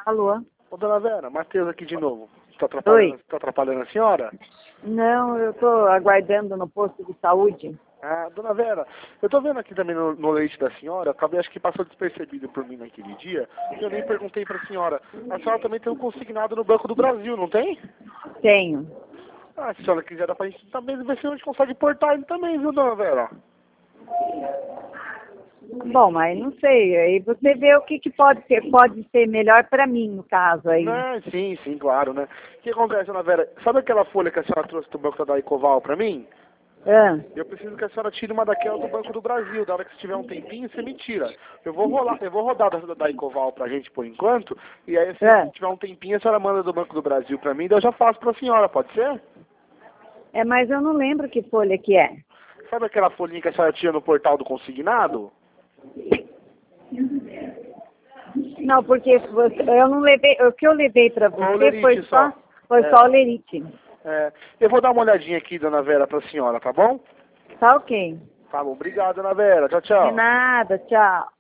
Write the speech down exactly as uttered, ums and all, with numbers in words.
Alô? Ô, dona Vera, Matheus aqui de novo. Tô atrapalhando, tô atrapalhando a senhora? Não, eu estou aguardando no posto de saúde. Ah, dona Vera, eu tô vendo aqui também no, no leite da senhora, acabei acho que passou despercebido por mim naquele dia, e eu nem perguntei pra senhora. A senhora também tem um consignado no Banco do Brasil, não tem? Tenho. Ah, se a senhora quiser, dá pra gente também ver se a gente consegue portar ele também, viu, dona Vera? Bom, mas não sei, aí você vê o que, que pode ser, pode ser melhor para mim, no caso aí. Não, sim, sim, claro, né? O que acontece, dona Vera? Sabe aquela folha que a senhora trouxe do Banco da Ecoval pra mim? Ah, Eu preciso que a senhora tire uma daquela do Banco do Brasil. Da hora que você tiver um tempinho, você me tira. Eu vou rolar, eu vou rodar da, da Ecoval pra gente por enquanto. E aí, se ah. tiver um tempinho, a senhora manda do Banco do Brasil pra mim, daí eu já faço pra senhora, pode ser? É, mas eu não lembro que folha que é. Sabe aquela folhinha que a senhora tira no portal do consignado? Não, porque você, eu não levei, o que eu levei para Só o você foi lerite só, só. foi É, só o lerite. é. Eu vou dar uma olhadinha aqui, dona Vera, pra senhora, tá bom? Tá ok. Tá bom, obrigado, dona Vera. Tchau, De tchau. nada, tchau.